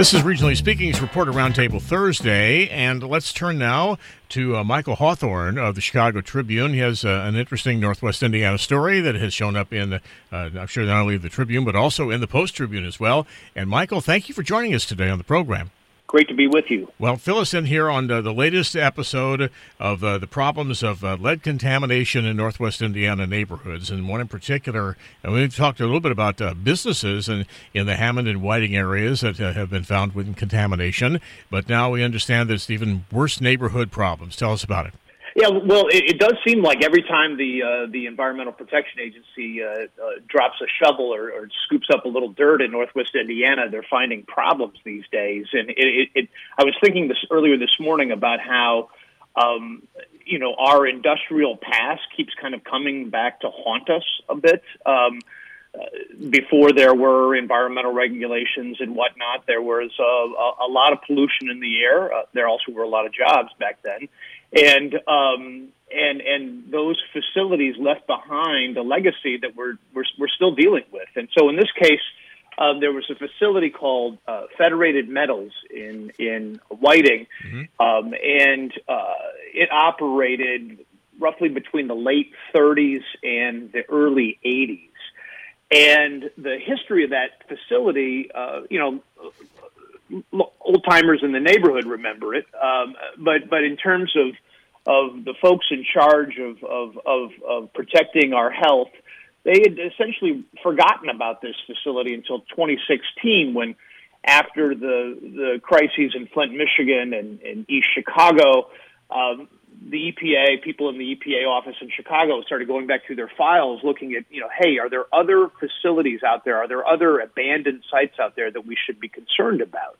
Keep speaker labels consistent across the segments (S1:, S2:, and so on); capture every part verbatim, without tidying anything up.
S1: This is Regionally Speaking's Reporter Roundtable Thursday, and let's turn now to uh, Michael Hawthorne of the Chicago Tribune. He has uh, an interesting Northwest Indiana story that has shown up in, the, uh, I'm sure, not only the Tribune, but also in the Post-Tribune as well. And Michael, thank you for joining us today on the program.
S2: Great to be with you.
S1: Well, fill us in here on uh, the latest episode of uh, the problems of uh, lead contamination in Northwest Indiana neighborhoods, and one in particular. And we've talked a little bit about uh, businesses in, in the Hammond and Whiting areas that uh, have been found with contamination, but now we understand that it's even worse neighborhood problems. Tell us about it.
S2: Yeah, well, it, it does seem like every time the uh, the Environmental Protection Agency uh, uh, drops a shovel or, or scoops up a little dirt in Northwest Indiana, they're finding problems these days. And it, it, it, I was thinking this earlier this morning about how, um, you know, our industrial past keeps kind of coming back to haunt us a bit. Um, uh, before there were environmental regulations and whatnot, there was a, a, a lot of pollution in the air. Uh, there also were a lot of jobs back then. And um, and and those facilities left behind a legacy that we're we're, we're still dealing with. And so in this case, uh, there was a facility called uh, Federated Metals in in Whiting, mm-hmm. um, and uh, it operated roughly between the late thirties and the early eighties. And the history of that facility, uh, you know. Old timers in the neighborhood remember it, um, but but in terms of of the folks in charge of, of of of protecting our health, they had essentially forgotten about this facility until twenty sixteen, when after the the crises in Flint, Michigan, and, and East Chicago, um, the E P A, people in the E P A office in Chicago started going back through their files, looking at, you know, hey, are there other facilities out there? Are there other abandoned sites out there that we should be concerned about?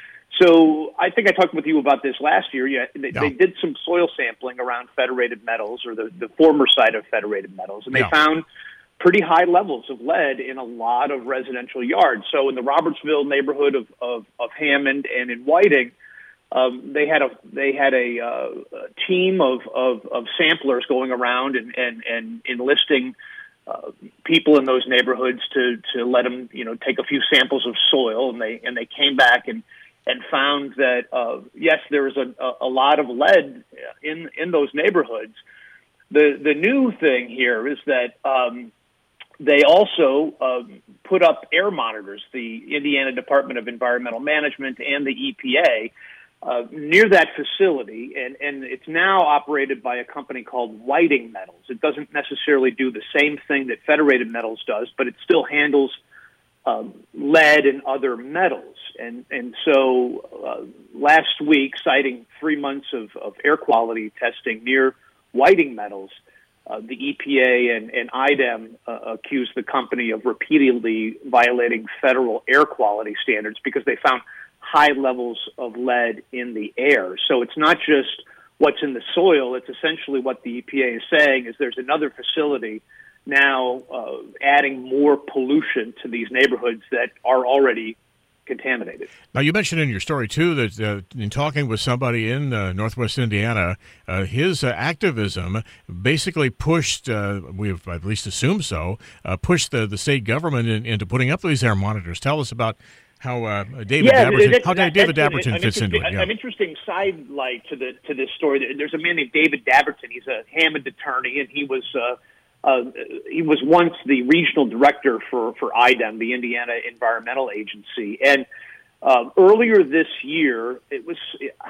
S2: So I think I talked with you about this last year. Yeah, they, yeah. they did some soil sampling around Federated Metals, or the, the former site of Federated Metals, and they yeah. found pretty high levels of lead in a lot of residential yards. So in the Robertsville neighborhood of, of, of Hammond and in Whiting, Um, they had a they had a, uh, a team of, of, of samplers going around and, and, and enlisting uh, people in those neighborhoods to, to let them, you know, take a few samples of soil, and they and they came back and and found that uh, yes, there was a, a lot of lead in in those neighborhoods. The the new thing here is that um, they also uh, put up air monitors. The Indiana Department of Environmental Management and the E P A. Uh, near that facility, and, and it's now operated by a company called Whiting Metals. It doesn't necessarily do the same thing that Federated Metals does, but it still handles um, lead and other metals. And and so uh, last week, citing three months of, of air quality testing near Whiting Metals, uh, the E P A and, and I D E M uh, accused the company of repeatedly violating federal air quality standards because they found high levels of lead in the air. So it's not just what's in the soil. It's essentially what the E P A is saying is there's another facility now uh, adding more pollution to these neighborhoods that are already contaminated.
S1: Now, you mentioned in your story, too, that uh, in talking with somebody in uh, Northwest Indiana, uh, his uh, activism basically pushed, uh, we've at least assumed so, uh, pushed the, the state government in, into putting up these air monitors. Tell us about how uh, David
S2: yeah,
S1: Daberton, how
S2: that,
S1: David
S2: an,
S1: Daberton
S2: an
S1: fits into it. Yeah.
S2: An interesting sidelight to the to this story. There's a man named David Daberton. He's a Hammond attorney, and he was uh, uh, he was once the regional director for for I D E M, the Indiana Environmental Agency. And um, earlier this year, it was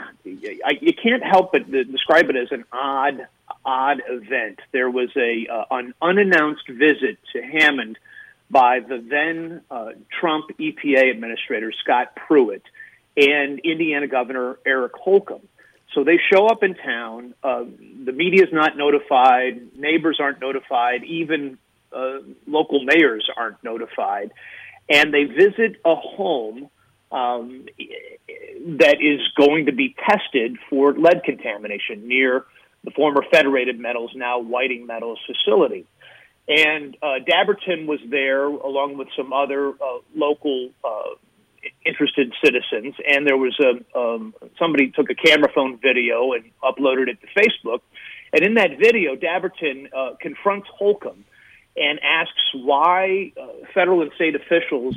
S2: I, you can't help but describe it as an odd odd event. There was a uh, an unannounced visit to Hammond by the then uh, Trump E P A administrator, Scott Pruitt, and Indiana Governor Eric Holcomb. So they show up in town. Uh, the media is not notified. Neighbors aren't notified. Even uh, local mayors aren't notified. And they visit a home um, that is going to be tested for lead contamination near the former Federated Metals, now Whiting Metals facility. And uh, Daberton was there along with some other uh, local uh, interested citizens, and there was a um, somebody took a camera phone video and uploaded it to Facebook. And in that video, Daberton uh, confronts Holcomb and asks why uh, federal and state officials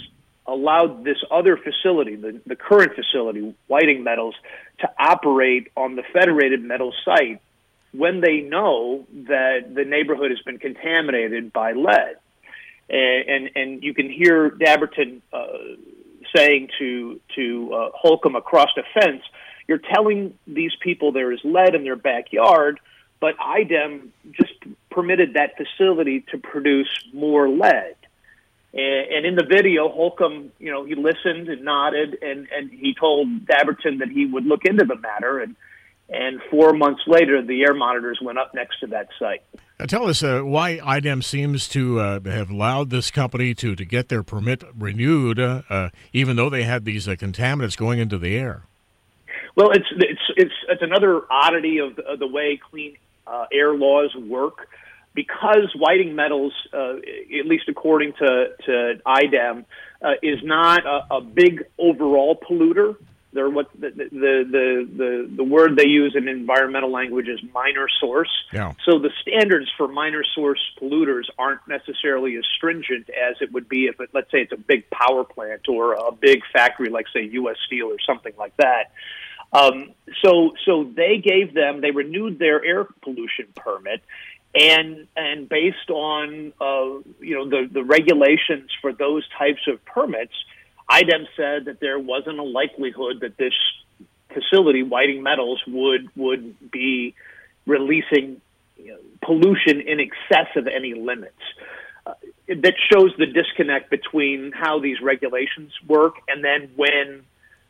S2: allowed this other facility, the, the current facility, Whiting Metals, to operate on the Federated Metals site when they know that the neighborhood has been contaminated by lead. And, and, and you can hear Dabberton uh, saying to, to uh, Holcomb across the fence, you're telling these people there is lead in their backyard, but I D E M just permitted that facility to produce more lead. And, and in the video, Holcomb, you know, he listened and nodded, and, and he told Dabberton that he would look into the matter. And and four months later, the air monitors went up next to that site.
S1: Now tell us uh, why I D E M seems to uh, have allowed this company to, to get their permit renewed, uh, uh, even though they had these uh, contaminants going into the air.
S2: Well, it's it's it's, it's another oddity of the, of the way clean uh, air laws work. Because Whiting Metals, uh, at least according to, to I D E M, uh, is not a, a big overall polluter. They're what the the, the the the word they use in environmental language is minor source.
S1: Yeah.
S2: So the standards for minor source polluters aren't necessarily as stringent as it would be if, it, let's say, it's a big power plant or a big factory like, say, U S Steel or something like that. Um, so so they gave them, they renewed their air pollution permit. And and based on uh, you know the, the regulations for those types of permits, I D E M said that there wasn't a likelihood that this facility, Whiting Metals, would would be releasing you know, pollution in excess of any limits. Uh, that shows the disconnect between how these regulations work and then when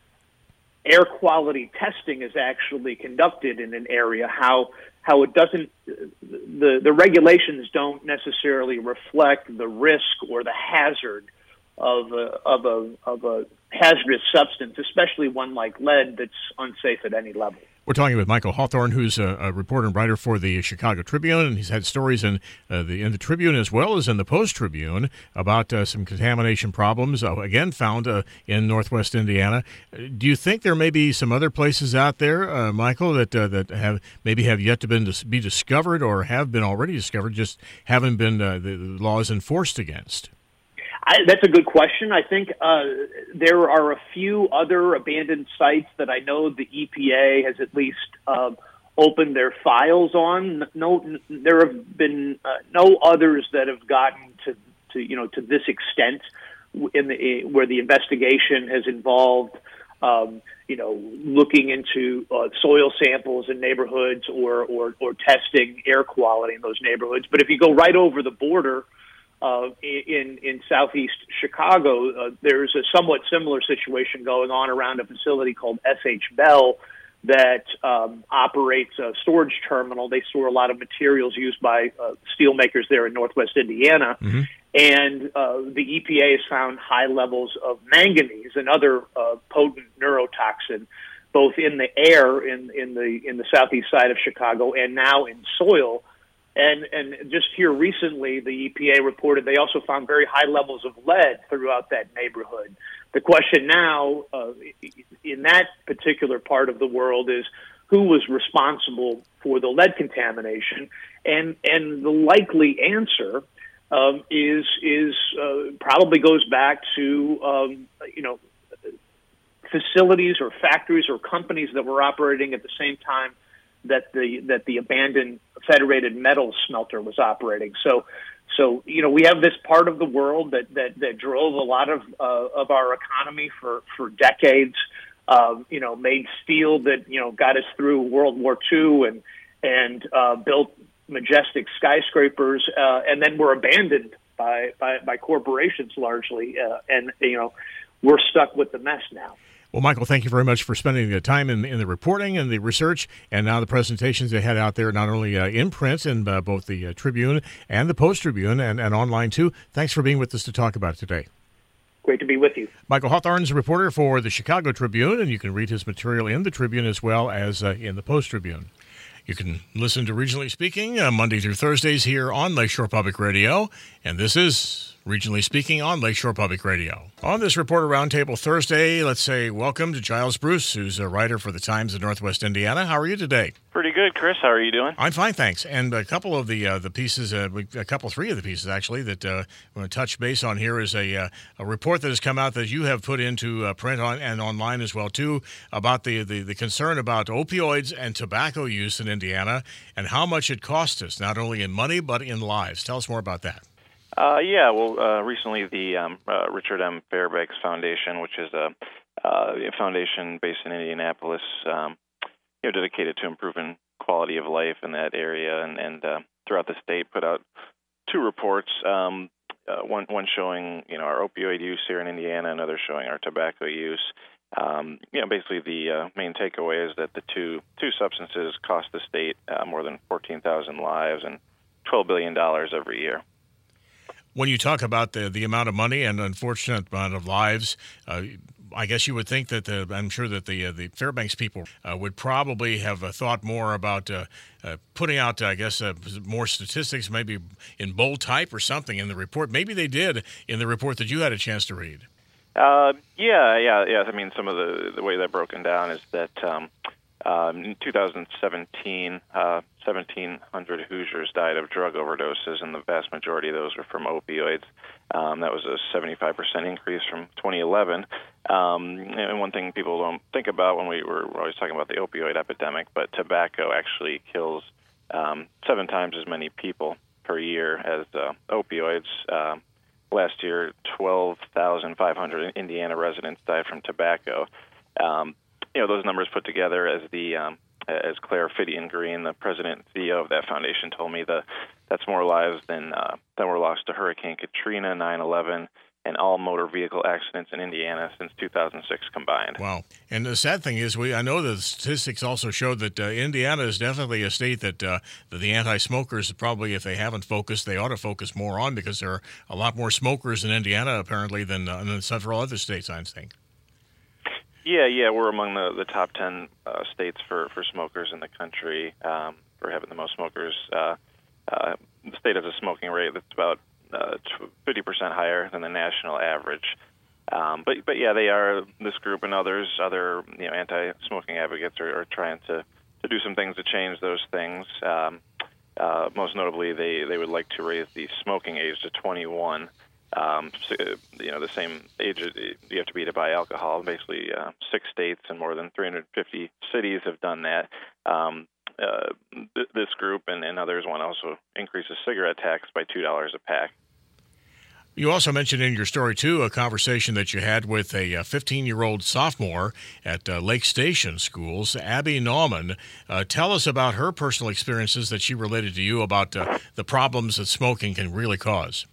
S2: air quality testing is actually conducted in an area, how how it doesn't, the, the regulations don't necessarily reflect the risk or the hazard of a, of a, of a hazardous substance, especially one like lead that's unsafe at any level.
S1: We're talking with Michael Hawthorne, who's a, a reporter and writer for the Chicago Tribune, and he's had stories in uh, the in the Tribune as well as in the Post-Tribune about uh, some contamination problems, uh, again, found uh, in northwest Indiana. Do you think there may be some other places out there, uh, Michael, that uh, that have maybe have yet to been to be discovered or have been already discovered, just haven't been uh, the, the laws enforced against?
S2: I, that's a good question. I think uh, there are a few other abandoned sites that I know the E P A has at least uh, opened their files on. No, there have been uh, no others that have gotten to, to you know to this extent in the where the investigation has involved um, you know looking into uh, soil samples in neighborhoods or, or or testing air quality in those neighborhoods. But if you go right over the border. Uh, in in southeast Chicago, uh, there's a somewhat similar situation going on around a facility called S H Bell that um, operates a storage terminal. They store a lot of materials used by uh, steel makers there in northwest Indiana. Mm-hmm. And uh, the E P A has found high levels of manganese, another uh, potent neurotoxin, both in the air in, in the in the southeast side of Chicago and now in soil. And and just here recently, the E P A reported they also found very high levels of lead throughout that neighborhood. The question now uh, in that particular part of the world is who was responsible for the lead contamination, and and the likely answer um, is is uh, probably goes back to um, you know facilities or factories or companies that were operating at the same time that the that the abandoned Federated Metals smelter was operating. So, so you know, we have this part of the world that that, that drove a lot of uh, of our economy for for decades. Uh, you know, made steel that you know got us through World War Two and and uh, built majestic skyscrapers, uh, and then were abandoned by by, by corporations largely, uh, and you know, we're stuck with the mess now.
S1: Well, Michael, thank you very much for spending the time in, in the reporting and the research and now the presentations they had out there, not only uh, in print in uh, both the uh, Tribune and the Post-Tribune and, and online, too. Thanks for being with us to talk about it today.
S2: Great to be with you.
S1: Michael Hawthorne is a reporter for the Chicago Tribune, and you can read his material in the Tribune as well as uh, in the Post-Tribune. You can listen to Regionally Speaking uh, Monday through Thursdays here on Lakeshore Public Radio, and this is Regionally speaking on Lakeshore Public Radio. On this Reporter Roundtable Thursday, let's say welcome to Giles Bruce, who's a writer for the Times of Northwest Indiana. How are you today?
S3: Pretty good, Chris. How are you doing?
S1: I'm fine, thanks. And a couple of the uh, the pieces, uh, a couple, three of the pieces actually, that uh, we're going to touch base on here is a uh, a report that has come out that you have put into uh, print on, and online as well too, about the, the the concern about opioids and tobacco use in Indiana and how much it costs us, not only in money but in lives. Tell us more about that.
S3: Uh, yeah, well, uh, recently the um, uh, Richard M. Fairbanks Foundation, which is a, uh, a foundation based in Indianapolis, um, you know, dedicated to improving quality of life in that area and, and uh, throughout the state, put out two reports. Um, uh, one one showing you know our opioid use here in Indiana, another showing our tobacco use. Um, you know, basically the uh, main takeaway is that the two two substances cost the state uh, more than fourteen thousand lives and twelve billion dollars every year.
S1: When you talk about the the amount of money and unfortunate amount of lives, uh, I guess you would think that the, I'm sure that the uh, the Fairbanks people uh, would probably have uh, thought more about uh, uh, putting out, I guess, uh, more statistics, maybe in bold type or something in the report. Maybe they did in the report that you had a chance to read.
S3: Uh, yeah, yeah, yeah. I mean, some of the the way that broken down is that um, um, in two thousand seventeen, uh, seventeen hundred Hoosiers died of drug overdoses, and the vast majority of those were from opioids. Um, that was a seventy-five percent increase from twenty eleven. Um, and one thing people don't think about when we were we're always talking about the opioid epidemic, but tobacco actually kills um, seven times as many people per year as uh, opioids. Uh, last year, twelve thousand five hundred Indiana residents died from tobacco. Um, you know, those numbers put together as the um, as Claire Fidian Green, the president and C E O of that foundation, told me, that that's more lives than uh, than were lost to Hurricane Katrina, nine eleven, and all motor vehicle accidents in Indiana since two thousand six combined.
S1: Wow. And the sad thing is, we I know the statistics also show that uh, Indiana is definitely a state that, uh, that the anti-smokers, probably if they haven't focused, they ought to focus more on, because there are a lot more smokers in Indiana, apparently, than, uh, than several other states, I think.
S3: Yeah, yeah, we're among the, the top ten uh, states for, for smokers in the country, um, for having the most smokers. Uh, uh, the state has a smoking rate that's about uh, fifty percent higher than the national average. Um, but, but yeah, they are, this group and others, other you know anti-smoking advocates are, are trying to, to do some things to change those things. Um, uh, most notably, they, they would like to raise the smoking age to twenty-one. Um, so, you know, the same age you have to be to buy alcohol. Basically, uh, six states and more than three hundred fifty cities have done that. Um, uh, th- this group and, and others want to also increase the cigarette tax by two dollars a pack.
S1: You also mentioned in your story, too, a conversation that you had with a fifteen-year-old sophomore at uh, Lake Station Schools, Abby Nauman. Uh, tell us about her personal experiences that she related to you about uh, the problems that smoking can really cause.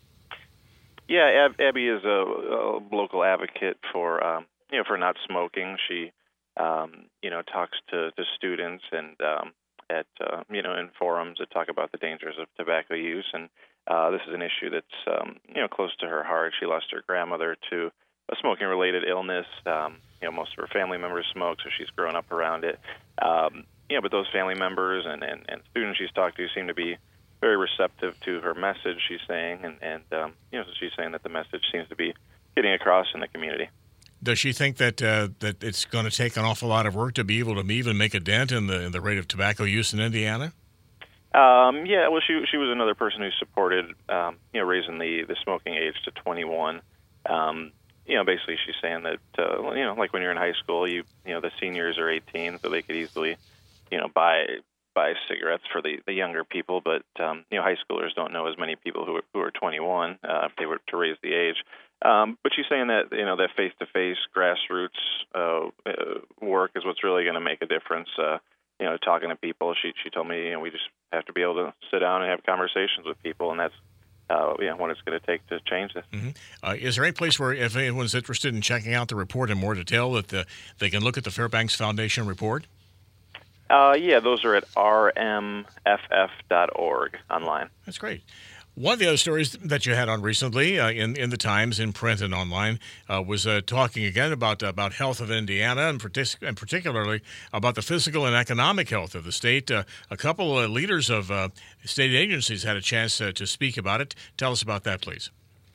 S3: Yeah, Ab- Abby is a, a local advocate for um, you know for not smoking. She um, you know talks to, to students and um, at uh, you know in forums that talk about the dangers of tobacco use, and uh, this is an issue that's um, you know close to her heart. She lost her grandmother to a smoking-related illness. Um, you know, most of her family members smoke, so she's grown up around it. Um, you know, but those family members and, and, and students she's talked to seem to be very receptive to her message, she's saying, and, and um, you know, she's saying that the message seems to be getting across in the community.
S1: Does she think that uh, that it's going to take an awful lot of work to be able to even make a dent in the in the rate of tobacco use in Indiana?
S3: Um, yeah, well, she she was another person who supported um, you know raising the, the smoking age to twenty-one. Um, you know, basically, she's saying that uh, you know, like when you're in high school, you you know the seniors are eighteen, so they could easily you know buy. buy cigarettes for the, the younger people, but um, you know high schoolers don't know as many people who are, who are twenty-one uh, if they were to raise the age. Um, but she's saying that you know that face-to-face grassroots uh, uh, work is what's really going to make a difference. Uh, you know, talking to people, she she told me you know we just have to be able to sit down and have conversations with people, and that's uh, you know, what it's going to take to change this.
S1: Mm-hmm. Uh, is there any place where, if anyone's interested in checking out the report in more detail, that the, they can look at the Fairbanks Foundation report?
S3: Uh, yeah, those are at r m f f dot org online.
S1: That's great. One of the other stories that you had on recently uh, in, in the Times, in print and online, uh, was uh, talking again about about health of Indiana, and, partic- and particularly about the physical and economic health of the state. Uh, a couple of leaders of uh, state agencies had a chance uh, to speak about it. Tell us about that, please.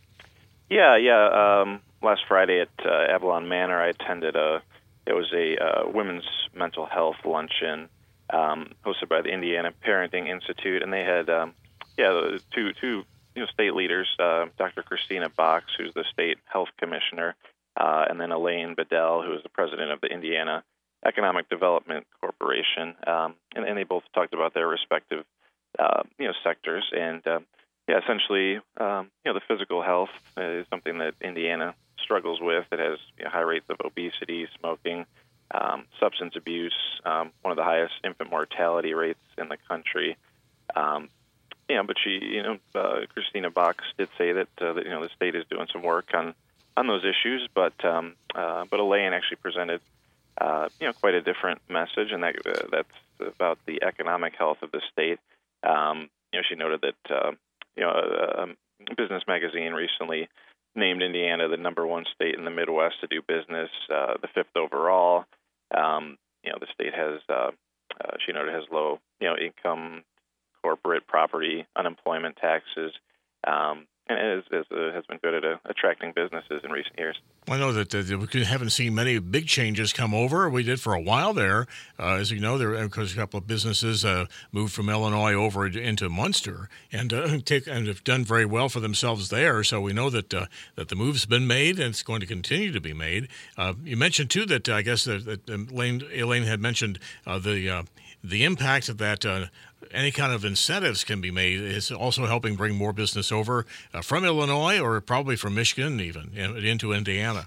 S3: Yeah, yeah. Um, last Friday at uh, Avalon Manor, I attended a. It was a uh, women's mental health luncheon um, hosted by the Indiana Parenting Institute, and they had um, yeah two two you know state leaders, uh, Doctor Christina Box, who's the state health commissioner, uh, and then Elaine Bedell, who is the president of the Indiana Economic Development Corporation, um, and, and they both talked about their respective uh, you know sectors and. Uh, Yeah, essentially, um, you know, the physical health is something that Indiana struggles with. It has you know, high rates of obesity, smoking, um, substance abuse, um, one of the highest infant mortality rates in the country. Um, yeah, but she, you know, uh, Christina Box did say that, uh, that you know the state is doing some work on on those issues, but um, uh, but Elaine actually presented uh, you know quite a different message, and that uh, that's about the economic health of the state. Um, you know, she noted that. Uh, You know, a, a business magazine recently named Indiana the number one state in the Midwest to do business, uh, the fifth overall. Um, you know, the state has, uh, uh, she noted, has low, you know, income, corporate property, unemployment taxes, um, and it is, is, uh, has been good at uh, attracting businesses in recent years.
S1: I know that uh, we haven't seen many big changes come over. We did for a while there. Uh, as you know, there because a couple of businesses uh, moved from Illinois over into Munster and uh, take and have done very well for themselves there. So we know that uh, that the move's been made and it's going to continue to be made. Uh, you mentioned too that uh, I guess that, that Elaine, Elaine had mentioned uh, the uh, the impact of that. Uh, Any kind of incentives can be made. It's also helping bring more business over uh, from Illinois or probably from Michigan even into Indiana.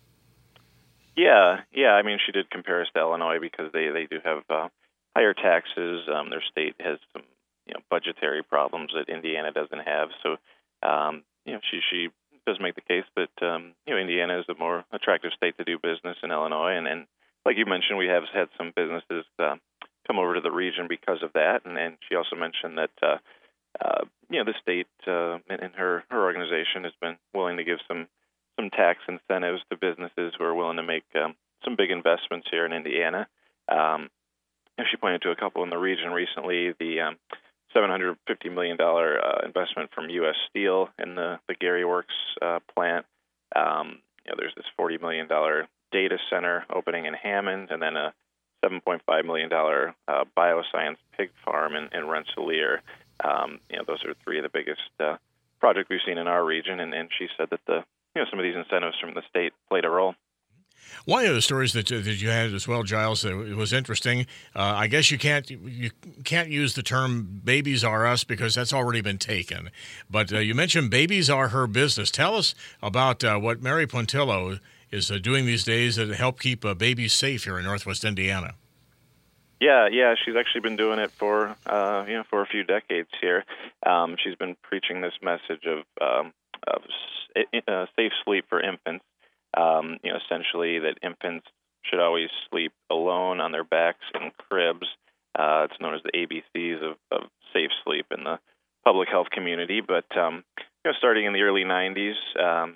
S3: Yeah, yeah. I mean, she did compare us to Illinois because they, they do have uh, higher taxes. Um, their state has some you know budgetary problems that Indiana doesn't have. So, um, you know, she she does make the case that um, you know Indiana is a more attractive state to do business in Illinois, and, and like you mentioned, we have had some businesses. Uh, come over to the region because of that. And, and she also mentioned that, uh, uh, you know, the state uh, and her, her organization has been willing to give some, some tax incentives to businesses who are willing to make um, some big investments here in Indiana. Um, and she pointed to a couple in the region recently, the um, seven hundred fifty million dollars uh, investment from U S Steel in the, the Gary Works uh, plant. Um, you know, there's this forty million dollars data center opening in Hammond, and then a seven point five million dollars uh, bioscience pig farm in, in Rensselaer. Um, you know, those are three of the biggest uh, projects we've seen in our region, and, and she said that the you know some of these incentives from the state played a role.
S1: One of the stories that, uh, that you had as well, Giles, that was interesting. Uh, I guess you can't you can't use the term "babies are us" because that's already been taken. But uh, you mentioned "babies are her business." Tell us about uh, what Mary Pontillo is uh, doing these days to help keep uh, babies safe here in Northwest Indiana.
S3: Yeah, yeah, she's actually been doing it for uh, you know for a few decades here. Um, she's been preaching this message of um, of uh, safe sleep for infants. Um, you know, essentially that infants should always sleep alone on their backs in cribs. Uh, it's known as the A B Cs of, of safe sleep in the public health community. But um, you know, starting in the early nineties. Um,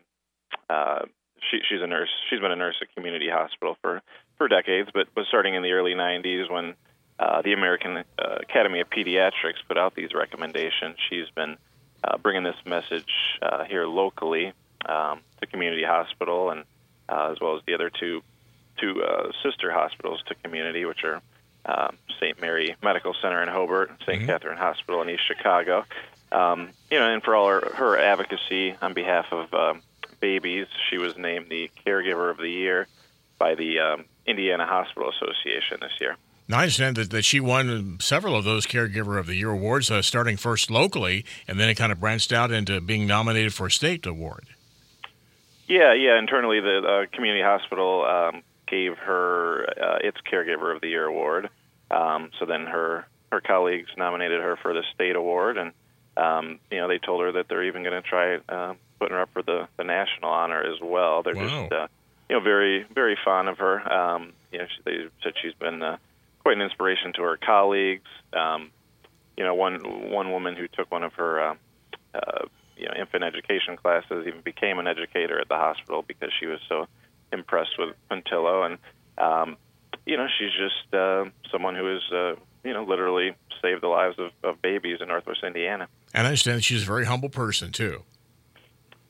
S3: uh, She, she's a nurse. She's been a nurse at community hospital for, for decades, but was starting in the early nineties when uh, the American uh, Academy of Pediatrics put out these recommendations. She's been uh, bringing this message uh, here locally um, to community hospital, and uh, as well as the other two two uh, sister hospitals to community, which are uh, Saint Mary Medical Center in Hobart, and Saint Mm-hmm. Catherine Hospital in East Chicago. Um, you know, and for all her, her advocacy on behalf of um, babies, she was named the Caregiver of the Year by the um, Indiana Hospital Association this year.
S1: Now, I understand that, that she won several of those Caregiver of the Year awards, uh, starting first locally, and then it kind of branched out into being nominated for a state award.
S3: Yeah, yeah. Internally, the uh, community hospital um, gave her uh, its Caregiver of the Year award. Um, so then her her colleagues nominated her for the state award, and um, you know they told her that they're even going to try uh, putting her up for the, the national honor as well. They're
S1: wow.
S3: just uh, you know very very fond of her. Um, you know, she, they said she's been uh, quite an inspiration to her colleagues. Um, you know, one one woman who took one of her uh, uh, you know infant education classes even became an educator at the hospital because she was so impressed with Pontillo, and um, you know she's just uh, someone who has uh, you know literally saved the lives of, of babies in Northwest Indiana.
S1: And I understand that she's a very humble person too.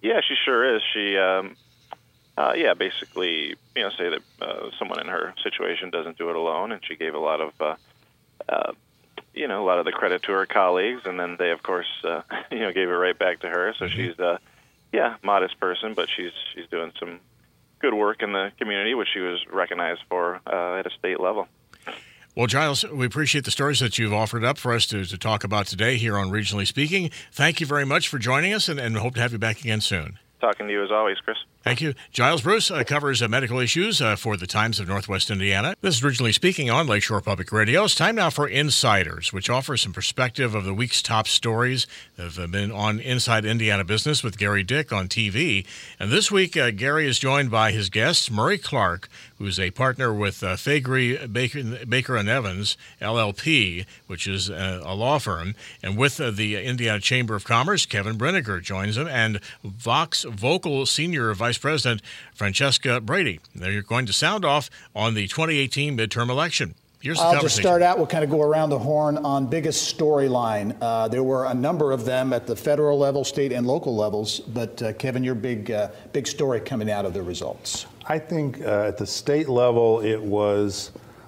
S3: Yeah, she sure is. She, um, uh, yeah, basically, you know, say that uh, someone in her situation doesn't do it alone, and she gave a lot of, uh, uh, you know, a lot of the credit to her colleagues, and then they, of course, uh, you know, gave it right back to her. So mm-hmm. she's, uh, yeah, modest person, but she's she's doing some good work in the community, which she was recognized for uh, at a state level.
S1: Well, Giles, we appreciate the stories that you've offered up for us to, to talk about today here on Regionally Speaking. Thank you very much for joining us, and, and hope to have you back again soon.
S3: Talking to you as always, Chris.
S1: Thank you. Giles Bruce uh, covers uh, medical issues uh, for the Times of Northwest Indiana. This is Regionally Speaking on Lakeshore Public Radio. It's time now for Insiders, which offers some perspective of the week's top stories that have been on Inside Indiana Business with Gary Dick on T V. And this week, uh, Gary is joined by his guest, Murray Clark, who's a partner with uh, Faegre, Baker, Baker and Evans, L L P, which is uh, a law firm. And with uh, the Indiana Chamber of Commerce, Kevin Brinegar joins him, and Vox Vocal Senior Vice President Francesca Brady. They're going to sound off on the twenty eighteen midterm election. Here's the
S4: I'll
S1: conversation.
S4: just start out. We'll kind of go around the horn on biggest storyline. Uh, there were a number of them at the federal level, state and local levels. But uh, Kevin, your big, uh, big story coming out of the results.
S5: I think uh, at the state level, it was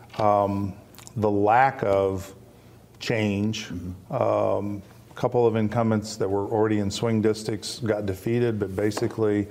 S5: um, the lack of change. Mm-hmm. Um, a couple of incumbents that were already in swing districts got defeated, but basically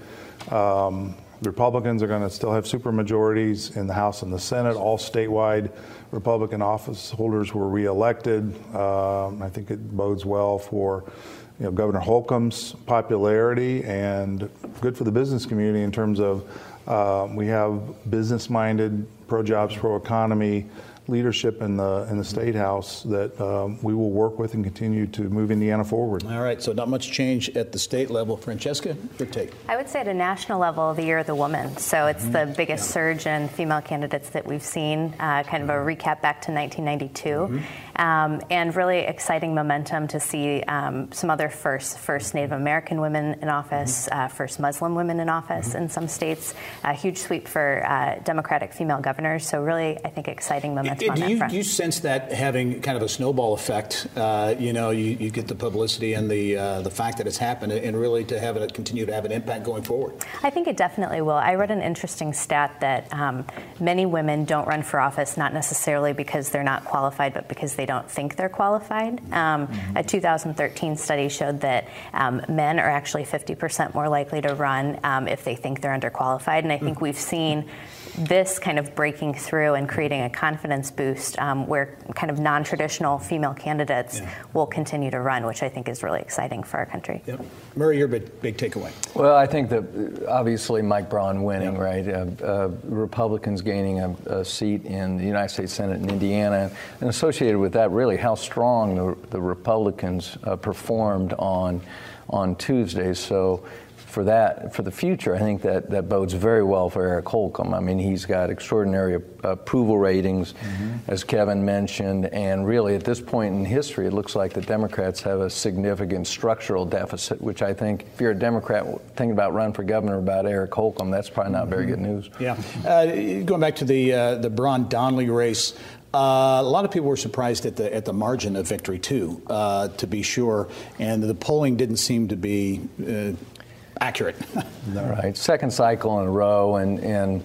S5: um, Republicans are going to still have supermajorities in the House and the Senate. All statewide Republican office holders were reelected. Um, I think it bodes well for you know, Governor Holcomb's popularity, and good for the business community in terms of uh, we have business-minded, pro-jobs, pro-economy leadership in the in the State House that um, we will work with and continue to move Indiana forward.
S4: All right, so not much change at the state level. Francesca, your take?
S6: I would say at a national level, the Year of the Woman. So it's
S4: Mm-hmm.
S6: the biggest yeah. surge in female candidates that we've seen, uh, kind of a recap back to nineteen ninety-two. Mm-hmm. Um, and really exciting momentum to see um, some other first, first Native American women in office, mm-hmm. uh, first Muslim women in office mm-hmm. in some states. A huge sweep for uh, Democratic female governors. So really, I think, exciting momentum.
S4: Do
S6: on that
S4: you,
S6: front.
S4: do you sense that having kind of a snowball effect? Uh, you know, you, you get the publicity and the uh, the fact that it's happened, and really to have it continue to have an impact going forward.
S6: I think it definitely will. I read an interesting stat that um, many women don't run for office, not necessarily because they're not qualified, but because they don't think they're qualified. Um, mm-hmm. A two thousand thirteen study showed that um, men are actually fifty percent more likely to run um, if they think they're underqualified, and I think mm-hmm. we've seen this kind of breaking through and creating a confidence boost um, where kind of non-traditional female candidates yeah. will continue to run, which I think is really exciting for our country.
S4: Yep. Murray, your big, big takeaway.
S7: Well, I think that obviously Mike Braun winning, yep. right? Uh, uh, Republicans gaining a, a seat in the United States Senate in Indiana, and associated with that, really how strong the, the Republicans uh, performed on on Tuesday. So for that, for the future, I think that, that bodes very well for Eric Holcomb. I mean, he's got extraordinary approval ratings, mm-hmm. as Kevin mentioned, and really at this point in history, it looks like the Democrats have a significant structural deficit, which I think if you're a Democrat thinking about running for governor about Eric Holcomb, that's probably not mm-hmm. very good news.
S4: Yeah. Uh, going back to the uh, the Braun-Donnelly race, Uh, a lot of people were surprised at the at the margin of victory too, uh, to be sure, and the polling didn't seem to be uh, accurate.
S7: Right, second cycle in a row, and and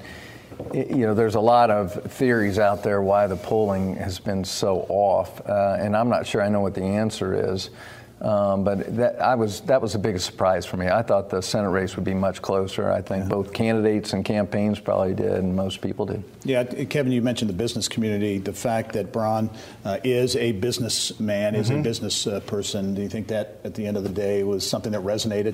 S7: you know there's a lot of theories out there why the polling has been so off, uh, and I'm not sure I know what the answer is. Um, but that I was that was the biggest surprise for me. I thought the Senate race would be much closer. I think yeah. both candidates and campaigns probably did, and most people did.
S4: Yeah, Kevin, you mentioned the business community. The fact that Braun uh, is a businessman, mm-hmm. is a business uh, person. Do you think that at the end of the day was something that resonated?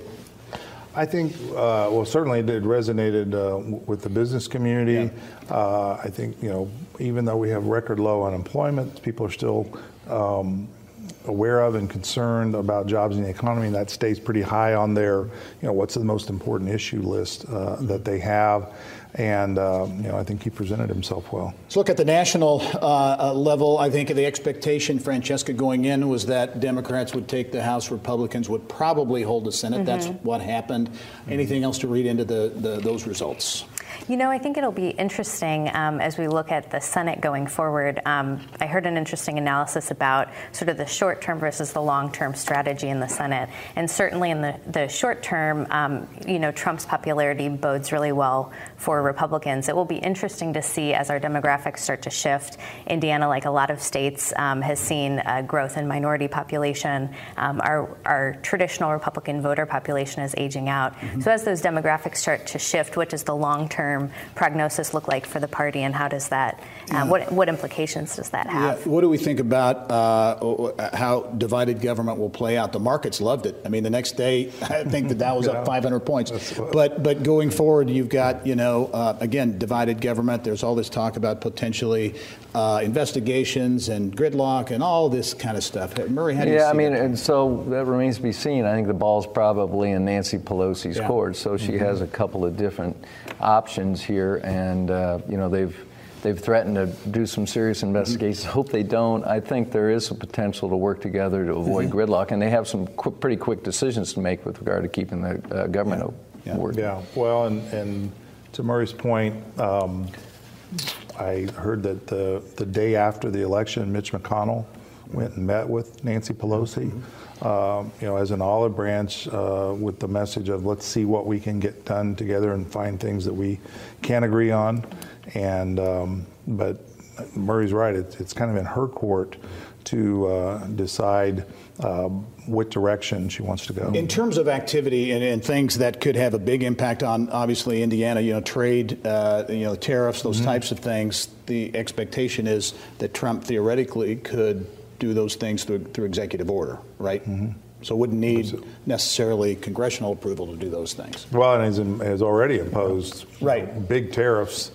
S5: I think, uh, well, certainly it resonated uh, with the business community. Yeah. Uh, I think, you know, even though we have record low unemployment, people are still um, aware of and concerned about jobs in the economy, and that stays pretty high on their, you know, what's the most important issue list uh, that they have. And, uh, you know, I think he presented himself well.
S4: Let's look at the national uh, level. I think the expectation, Francesca, going in was that Democrats would take the House, Republicans would probably hold the Senate. Mm-hmm. That's what happened. Mm-hmm. Anything else to read into the, the those results?
S6: You know, I think it'll be interesting um, as we look at the Senate going forward. Um, I heard an interesting analysis about sort of the short-term versus the long-term strategy in the Senate. And certainly in the, the short term, um, you know, Trump's popularity bodes really well for Republicans. It will be interesting to see as our demographics start to shift. Indiana, like a lot of states, um, has seen a growth in minority population. Um, our, our traditional Republican voter population is aging out. Mm-hmm. So as those demographics start to shift, what does the long-term prognosis look like for the party, and how does that, um, yeah. what, what implications does that have?
S4: Yeah. What do we think about uh, how divided government will play out? The markets loved it. I mean, the next day, I think the Dow was yeah. up five hundred points. But but going forward, you've got, you know, uh, again, divided government. There's all this talk about potentially uh, investigations and gridlock and all this kind of stuff. Murray, how do you
S7: yeah,
S4: see
S7: I mean,
S4: that?
S7: and so that remains to be seen. I think the ball's probably in Nancy Pelosi's
S4: Yeah.
S7: court. So she mm-hmm. has a couple of different options here, and uh, you know they've. They've threatened to do some serious investigations. Mm-hmm. Hope they don't. I think there is a potential to work together to avoid mm-hmm. gridlock, and they have some qu- pretty quick decisions to make with regard to keeping the uh, government
S4: yeah.
S7: open.
S4: Yeah.
S7: working.
S5: Yeah, well, and, and to Murray's point, um, I heard that the, the day after the election, Mitch McConnell went and met with Nancy Pelosi, mm-hmm. um, you know, as an olive branch uh, with the message of let's see what we can get done together and find things that we can agree on. And um, but Murray's right; it's, it's kind of in her court to uh, decide uh, what direction she wants to go.
S4: In terms of activity and, and things that could have a big impact on, obviously, Indiana, you know, trade, uh, you know, tariffs, those mm-hmm. types of things. The expectation is that Trump theoretically could do those things through, through executive order, right? Mm-hmm. So wouldn't need necessarily congressional approval to do those things.
S5: Well, and has, has already imposed
S4: right.
S5: big tariffs.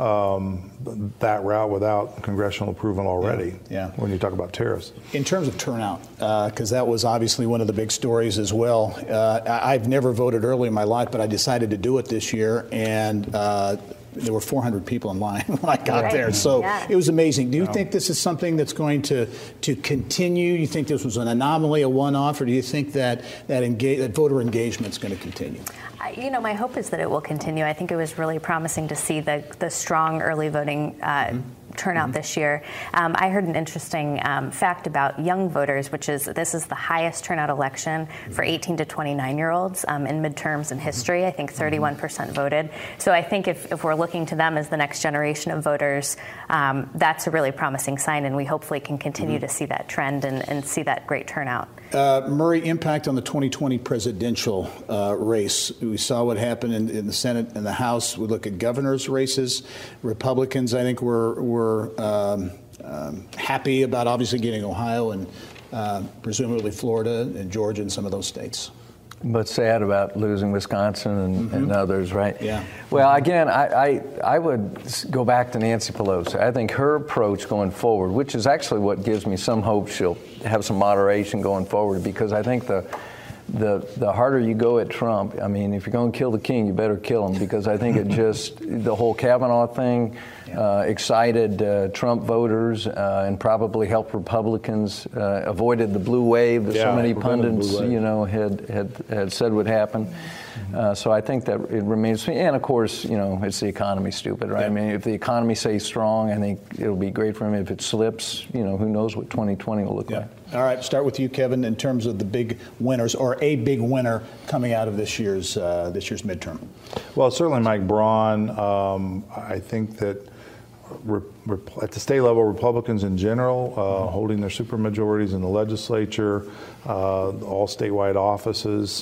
S5: Um, that route without congressional approval already.
S4: Yeah, yeah.
S5: When you talk about tariffs.
S4: In terms of turnout, because uh, that was obviously one of the big stories as well. Uh, I've never voted early in my life, but I decided to do it this year, and uh, there were four hundred people in line when I got right. there. So yeah. it was amazing. Do you yeah. think this is something that's going to to continue? You think this was an anomaly, a one-off, or do you think that that, engage, that voter engagement is going to continue?
S6: You know, my hope is that it will continue. I think it was really promising to see the the strong early voting uh, mm-hmm. turnout mm-hmm. this year. Um, I heard an interesting um, fact about young voters, which is this is the highest turnout election for eighteen to twenty-nine year olds um, in midterms in history. I think thirty-one percent voted. So I think if, if we're looking to them as the next generation of voters, um, that's a really promising sign, and we hopefully can continue mm-hmm. to see that trend and, and see that great turnout.
S4: Uh, Murray, impact on the twenty twenty presidential uh, race. We saw what happened in, in the Senate and the House. We look at governor's races. Republicans, I think, were were um, um, happy about obviously getting Ohio and uh, presumably Florida and Georgia and some of those states.
S7: But sad about losing Wisconsin and, mm-hmm. and others, right?
S4: Yeah.
S7: Well, again, I, I I would go back to Nancy Pelosi. I think her approach going forward, which is actually what gives me some hope she'll have some moderation going forward, because I think the the the harder you go at Trump, I mean, if you're going to kill the king, you better kill him, because I think it just, the whole Kavanaugh thing uh, excited uh, Trump voters uh, and probably helped Republicans, uh, avoided the blue wave that
S5: yeah,
S7: so many pundits, you know, had, had, had said would happen. Uh, so I think that it remains, and of course, you know, it's the economy, stupid, right? Yeah. I mean, if the economy stays strong, I think it'll be great for him. If it slips, you know, who knows what twenty twenty will look
S4: yeah.
S7: like.
S4: All right, start with you, Kevin, in terms of the big winners or a big winner coming out of this year's uh, this year's midterm.
S5: Well, certainly Mike Braun. Um, I think that re- re- at the state level, Republicans in general, uh, mm-hmm. holding their supermajorities in the legislature, uh, all statewide offices.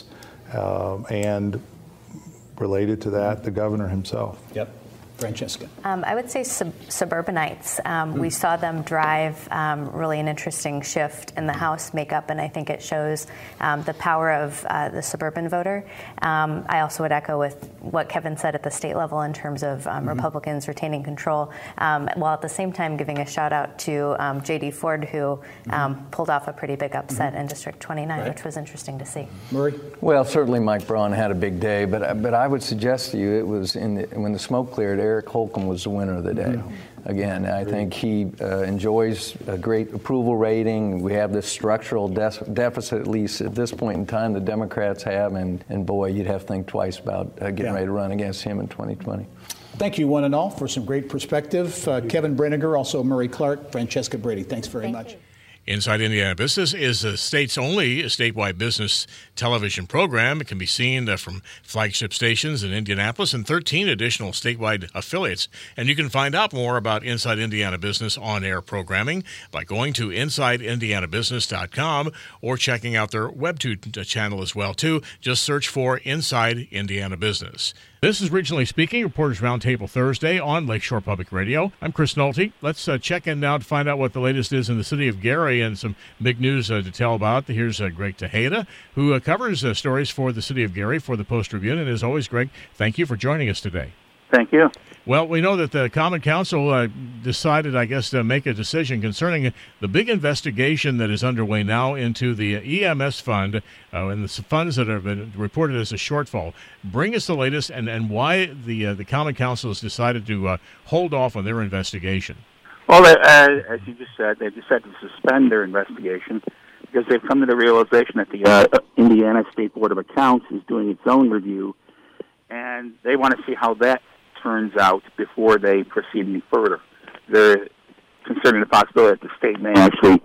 S5: Um, and related to that, the governor himself.
S4: Yep. Francesca.
S6: Um, I would say sub- suburbanites. Um, mm. We saw them drive um, really an interesting shift in the House makeup, and I think it shows um, the power of uh, the suburban voter. Um, I also would echo with what Kevin said at the state level in terms of um, mm-hmm. Republicans retaining control, um, while at the same time giving a shout out to um, J D Ford, who um, mm-hmm. pulled off a pretty big upset mm-hmm. in District twenty-nine, right. which was interesting to see.
S4: Murray?
S7: Well, certainly Mike Braun had a big day, but but I would suggest to you it was in the, when the smoke cleared, Eric Holcomb was the winner of the day. Again, I think he uh, enjoys a great approval rating. We have this structural de- deficit, at least at this point in time, the Democrats have, and, and boy, you'd have to think twice about uh, getting yeah. ready to run against him in twenty twenty.
S4: Thank you, one and all, for some great perspective. Uh, Kevin Brinegar, also Murray Clark, Francesca Brady, thanks very
S6: Thank
S4: much.
S6: You.
S1: Inside Indiana Business is the state's only statewide business television program. It can be seen uh, from flagship stations in Indianapolis and thirteen additional statewide affiliates. And you can find out more about Inside Indiana Business on-air programming by going to inside indiana business dot com or checking out their WebTube channel as well, too. Just search for Inside Indiana Business. This is Regionally Speaking, Reporters Roundtable Thursday on Lakeshore Public Radio. I'm Chris Nolte. Let's uh, check in now to find out what the latest is in the city of Gary and some big news uh, to tell about. Here's uh, Greg Tejeda, who uh, covers uh, stories for the city of Gary for the Post-Tribune. And as always, Greg, thank you for joining us today.
S8: Thank you.
S1: Well, we know that the Common Council uh, decided, I guess, to make a decision concerning the big investigation that is underway now into the E M S fund uh, and the funds that have been reported as a shortfall. Bring us the latest and, and why the uh, the Common Council has decided to uh, hold off on their investigation.
S8: Well, uh, as you just said, they've decided to suspend their investigation because they've come to the realization that the uh, Indiana State Board of Accounts is doing its own review, and they want to see how that turns out before they proceed any further. They're considering the possibility that the state may actually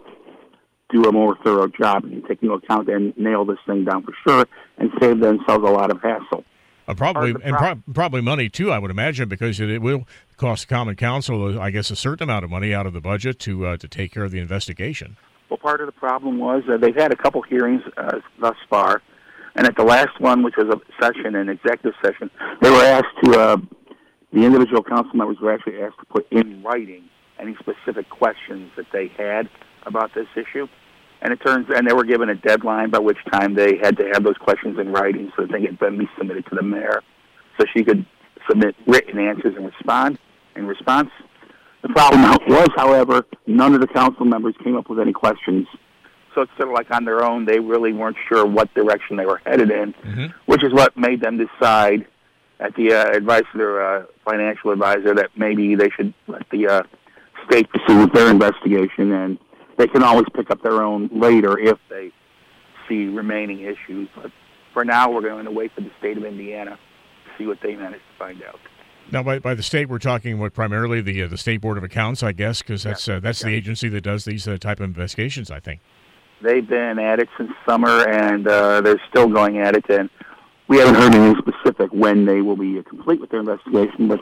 S8: do a more thorough job and take into account and nail this thing down for sure and save themselves a lot of hassle.
S1: Uh, probably and pro- probably money too, I would imagine, because it, it will cost the Common Council, I guess, a certain amount of money out of the budget to uh, to take care of the investigation.
S8: Well, part of the problem was uh, they've had a couple hearings uh, thus far, and at the last one, which was a session, an executive session, they were asked to. Uh, The individual council members were actually asked to put in writing any specific questions that they had about this issue. And it turns, and they were given a deadline by which time they had to have those questions in writing so that they could then be submitted to the mayor so she could submit written answers and respond in response. The problem was, however, none of the council members came up with any questions. So it's sort of like on their own, they really weren't sure what direction they were headed in, mm-hmm. which is what made them decide at the uh, advice of their uh, financial advisor that maybe they should let the uh, state proceed with their investigation, and they can always pick up their own later if they see remaining issues. But for now, we're going to wait for the state of Indiana to see what they manage to find out.
S1: Now, by, by the state, we're talking what primarily the uh, the State Board of Accounts, I guess, because that's uh, that's yeah. the agency that does these uh, type of investigations, I think.
S8: They've been at it since summer, and uh, they're still going at it, and we haven't heard anything specific when they will be complete with their investigation, but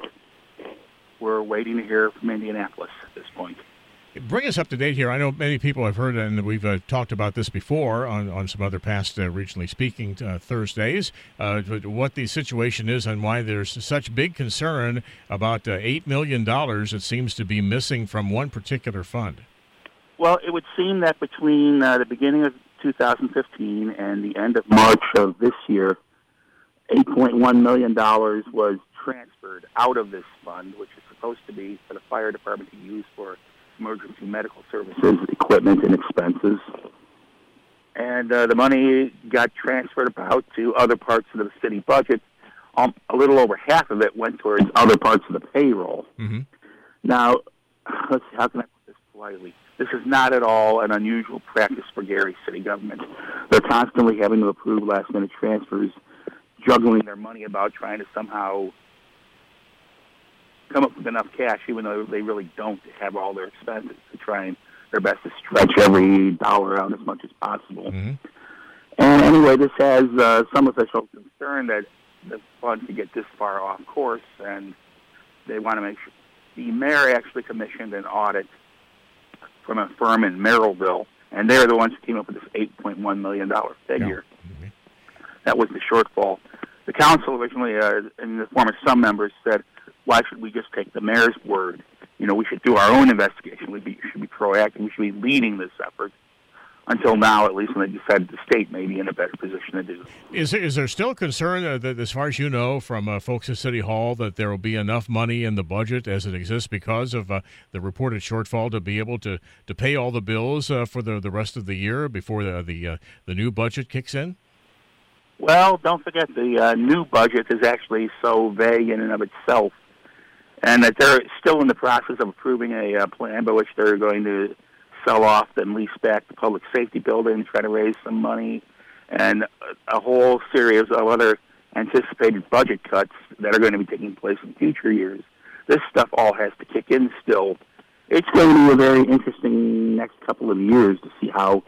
S8: we're waiting to hear from Indianapolis at this point.
S1: Bring us up to date here. I know many people have heard, and we've uh, talked about this before on, on some other past uh, Regionally Speaking uh, Thursdays, uh, what the situation is and why there's such big concern about uh, eight million dollars that seems to be missing from one particular fund.
S8: Well, it would seem that between uh, the beginning of two thousand fifteen and the end of March of this year, eight point one million dollars was transferred out of this fund, which is supposed to be for the fire department to use for emergency medical services, equipment, and expenses. And uh, the money got transferred about to other parts of the city budget. Um, a little over half of it went towards other parts of the payroll. Mm-hmm. Now, let's see, how can I put this politely? This is not at all an unusual practice for Gary city government. They're constantly having to approve last-minute transfers, juggling their money about, trying to somehow come up with enough cash, even though they really don't have all their expenses, to try and their best to stretch every dollar out as much as possible. Mm-hmm. And anyway, this has uh, some officials concerned that the fund could get this far off course, and they want to make sure. The mayor actually commissioned an audit from a firm in Merrillville, and they're the ones who came up with this eight point one million dollars figure. Yeah. Mm-hmm. That was the shortfall. The council originally, uh, in the form of some members, said, why should we just take the mayor's word? You know, we should do our own investigation. We be, should be proactive. We should be leading this effort. Until now, at least, when they decided the state may be in a better position to do.
S1: Is there, is there still concern uh, that, as far as you know, from uh, folks at City Hall, that there will be enough money in the budget as it exists because of uh, the reported shortfall to be able to, to pay all the bills uh, for the, the rest of the year before the the, uh, the new budget kicks in?
S8: Well, don't forget the uh, new budget is actually so vague in and of itself. and that they're still in the process of approving a uh, plan by which they're going to sell off and lease back the public safety building, try to raise some money, and a whole series of other anticipated budget cuts that are going to be taking place in future years. This stuff all has to kick in still. It's going to be a very interesting next couple of years to see how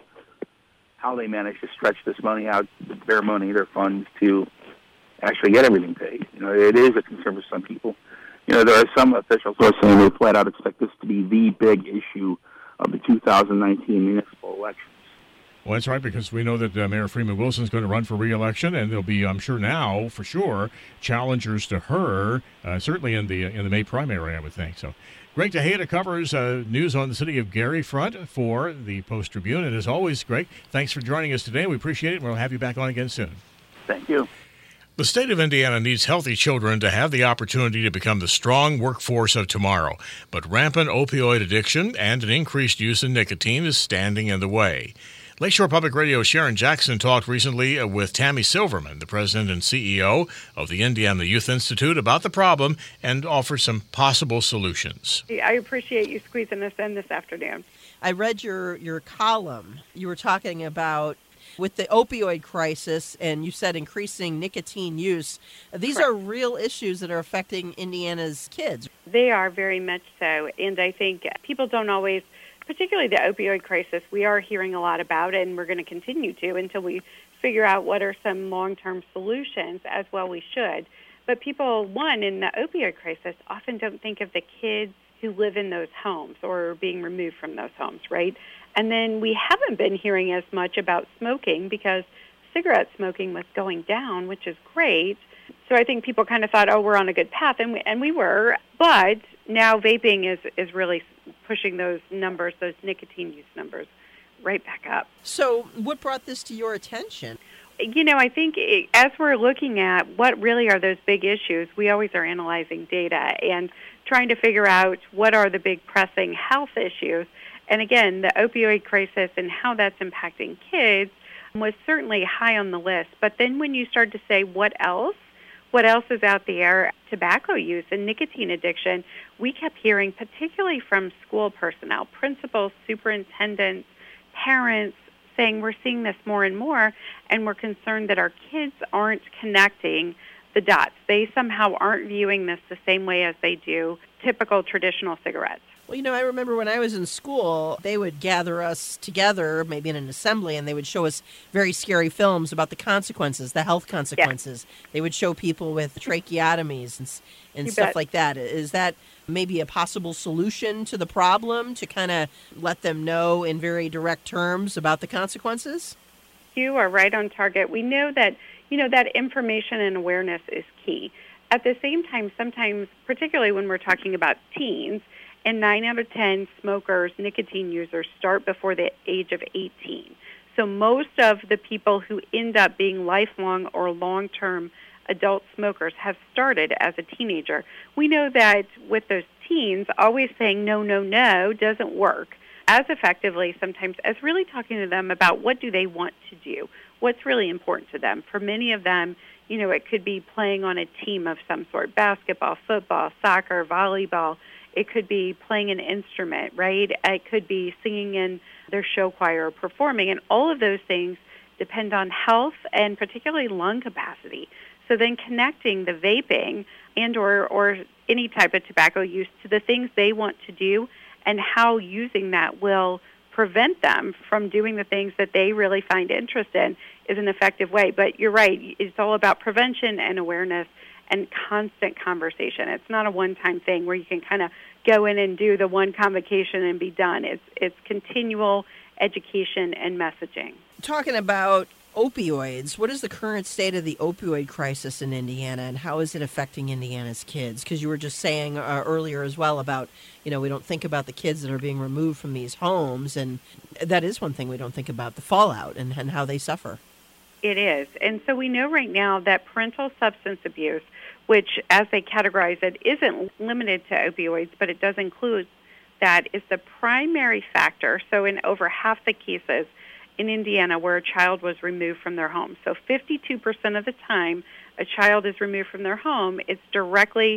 S8: how they manage to stretch this money out, their money, their funds, to actually get everything paid. You know, it is a concern for some people. You know, there are some officials who are saying they flat out expect this to be the big issue of the two thousand nineteen municipal elections.
S1: Well, that's right, because we know that uh, Mayor Freeman Wilson is going to run for re-election, and there'll be, I'm sure now, for sure, challengers to her, uh, certainly in the in the May primary, I would think. So, Greg Tejeda covers uh, news on the city of Gary front for the Post-Tribune, and as always, Greg, thanks for joining us today. We appreciate it, and we'll have you back on again soon.
S8: Thank you.
S1: The state of Indiana needs healthy children to have the opportunity to become the strong workforce of tomorrow, but rampant opioid addiction and an increased use of nicotine is standing in the way. Lakeshore Public Radio's Sharon Jackson talked recently with Tammy Silverman, the president and C E O of the Indiana Youth Institute, about the problem and offers some possible solutions.
S9: I appreciate you squeezing us in this afternoon.
S10: I read your, your column. You were talking about with the opioid crisis, and you said increasing nicotine use. These
S9: Correct.
S10: are real issues that are affecting Indiana's kids.
S9: They are very much so, and I think people don't always, particularly the opioid crisis, we are hearing a lot about it, and we're going to continue to until we figure out what are some long-term solutions, as well we should. But people, one, in the opioid crisis, often don't think of the kids who live in those homes or are being removed from those homes, right? And then we haven't been hearing as much about smoking because cigarette smoking was going down, which is great. So I think people kind of thought, oh, we're on a good path, and we, and we were. But now vaping is, is really pushing those numbers, those nicotine use numbers, right back up.
S10: So what brought this to your attention?
S9: You know, I think it, as we're looking at what really are those big issues, we always are analyzing data and trying to figure out what are the big pressing health issues. And again, the opioid crisis and how that's impacting kids was certainly high on the list. But then when you start to say what else, what else is out there, tobacco use and nicotine addiction, we kept hearing, particularly from school personnel, principals, superintendents, parents, saying we're seeing this more and more, and we're concerned that our kids aren't connecting the dots. They somehow aren't viewing this the same way as they do typical traditional cigarettes.
S10: Well, you know, I remember when I was in school, they would gather us together, maybe in an assembly, and they would show us very scary films about the consequences, the health consequences. Yeah. They would show people with tracheotomies and, and stuff bet. like that. Is that maybe a possible solution to the problem, to kind of let them know in very direct terms about the consequences?
S9: You are right on target. We know that, you know, that information and awareness is key. At the same time, sometimes, particularly when we're talking about teens, and nine out of ten smokers, nicotine users, start before the age of eighteen. So most of the people who end up being lifelong or long-term adult smokers have started as a teenager. We know that with those teens, always saying no, no, no doesn't work as effectively sometimes as really talking to them about what do they want to do, what's really important to them. For many of them, you know, it could be playing on a team of some sort, basketball, football, soccer, volleyball. It could be playing an instrument, right? It could be singing in their show choir or performing. And all of those things depend on health and particularly lung capacity. So then connecting the vaping and or, or any type of tobacco use to the things they want to do and how using that will prevent them from doing the things that they really find interest in is an effective way. But you're right, it's all about prevention and awareness and constant conversation. It's not a one-time thing where you can kind of go in and do the one convocation and be done. It's it's continual education and messaging.
S10: Talking about opioids, what is the current state of the opioid crisis in Indiana, and how is it affecting Indiana's kids? Because you were just saying uh, earlier as well about, you know, we don't think about the kids that are being removed from these homes, and that is one thing we don't think about, the fallout and, and how they suffer.
S9: It is. And so we know right now that parental substance abuse, which as they categorize it, isn't limited to opioids, but it does include that, is the primary factor. So in over half the cases in Indiana where a child was removed from their home, so fifty-two percent of the time a child is removed from their home, it's directly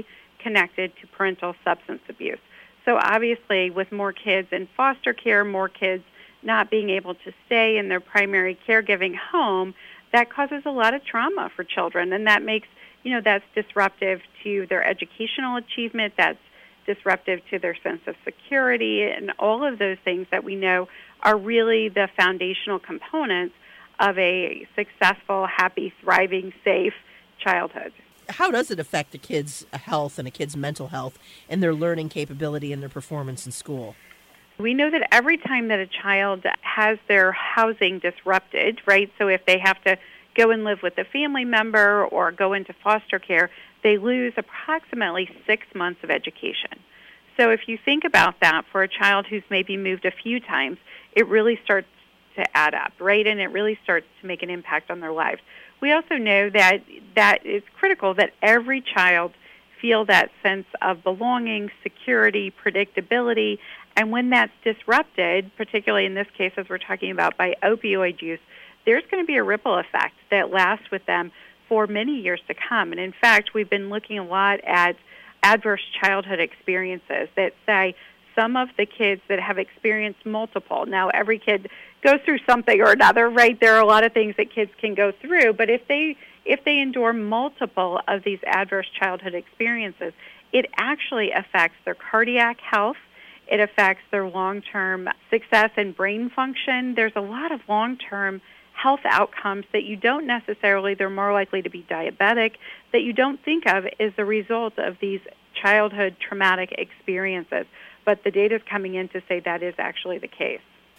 S9: connected to parental substance abuse. So obviously, with more kids in foster care, more kids not being able to stay in their primary caregiving home, that causes a lot of trauma for children, and that makes, you know, that's disruptive to their educational achievement, that's disruptive to their sense of security, and all of those things that we know are really the foundational components of a successful, happy, thriving, safe childhood.
S10: How does it affect a kid's health and a kid's mental health and their learning capability and their performance in school?
S9: We know that every time that a child has their housing disrupted, right, so if they have to go and live with a family member or go into foster care, they lose approximately six months of education. So if you think about that for a child who's maybe moved a few times, it really starts to add up, right, and it really starts to make an impact on their lives. We also know that that it's critical that every child feel that sense of belonging, security, predictability, and when that's disrupted, particularly in this case as we're talking about by opioid use, there's going to be a ripple effect that lasts with them for many years to come. And in fact, we've been looking a lot at adverse childhood experiences that say some of the kids that have experienced multiple, now every kid goes through something or another, right? There are a lot of things that kids can go through, but if they if they endure multiple of these adverse childhood experiences, it actually affects their cardiac health. It affects their long-term success and brain function. There's a lot of long-term health outcomes that you don't necessarily, they're more likely to be diabetic, that you don't think of as the result of these childhood traumatic experiences. But the data is coming in to say that is actually the case.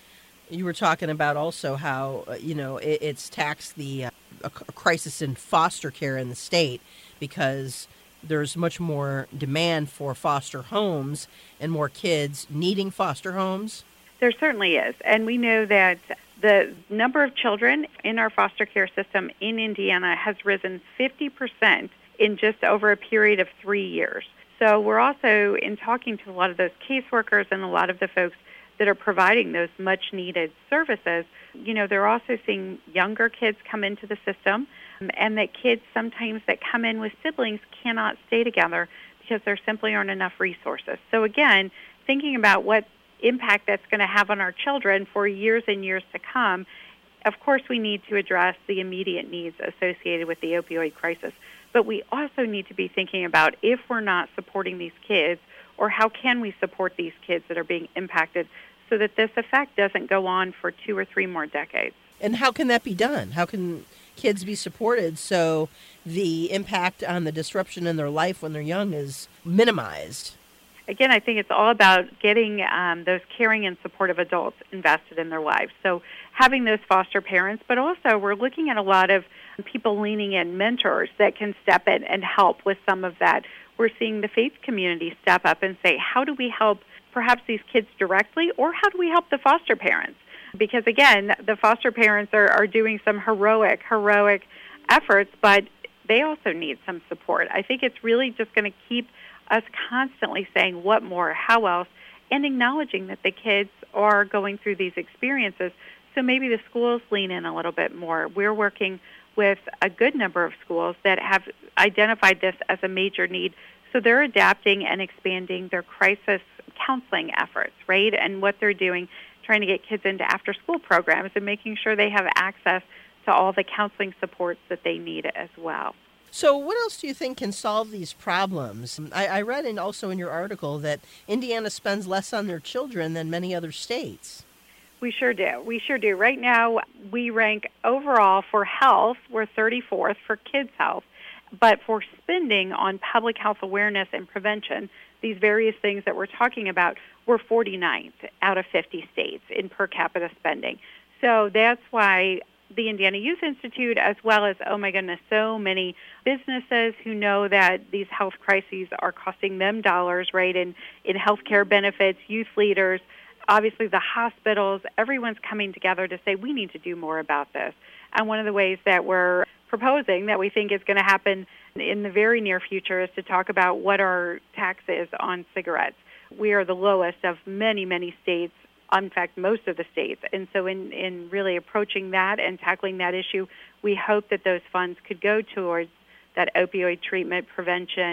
S10: You were talking about also how, uh, you know, it, it's taxed the uh, a crisis in foster care in the state because there's much more demand for foster homes and more kids needing foster homes.
S9: There certainly is. And we know that the number of children in our foster care system in Indiana has risen fifty percent in just over a period of three years. So we're also, in talking to a lot of those caseworkers and a lot of the folks that are providing those much-needed services, you know, they're also seeing younger kids come into the system, and that kids sometimes that come in with siblings cannot stay together because there simply aren't enough resources. So again, thinking about what impact that's going to have on our children for years and years to come, of course we need to address the immediate needs associated with the opioid crisis. But we also need to be thinking about if we're not supporting these kids, or how can we support these kids that are being impacted so that this effect doesn't go on for two or three more decades.
S10: And how can that be done? How can kids be supported so the impact on the disruption in their life when they're young is minimized?
S9: Again, I think it's all about getting um, those caring and supportive adults invested in their lives. So having those foster parents, but also we're looking at a lot of people leaning in, mentors that can step in and help with some of that. We're seeing the faith community step up and say, how do we help perhaps these kids directly, or how do we help the foster parents? Because again, the foster parents are, are doing some heroic, heroic efforts, but they also need some support. I think it's really just going to keep us constantly saying what more, how else, and acknowledging that the kids are going through these experiences. So maybe the schools lean in a little bit more. We're working with a good number of schools that have identified this as a major need. So they're adapting and expanding their crisis counseling efforts, right? And what they're doing, trying to get kids into after-school programs and making sure they have access to all the counseling supports that they need as well.
S10: So what else do you think can solve these problems? I, I read in, also in your article that Indiana spends less on their children than many other states.
S9: We sure do. We sure do. Right now, we rank overall for health, we're thirty-fourth for kids' health, but for spending on public health awareness and prevention, these various things that we're talking about, we're forty-ninth out of fifty states in per capita spending. So that's why the Indiana Youth Institute, as well as, oh my goodness, so many businesses who know that these health crises are costing them dollars, right, in, in healthcare benefits, youth leaders, obviously the hospitals, everyone's coming together to say we need to do more about this. And one of the ways that we're proposing that we think is going to happen in the very near future is to talk about what our tax is on cigarettes. We are the lowest of many, many states, in fact, most of the states. And so in, in really approaching that and tackling that issue, we hope that those funds could go towards that opioid treatment, prevention,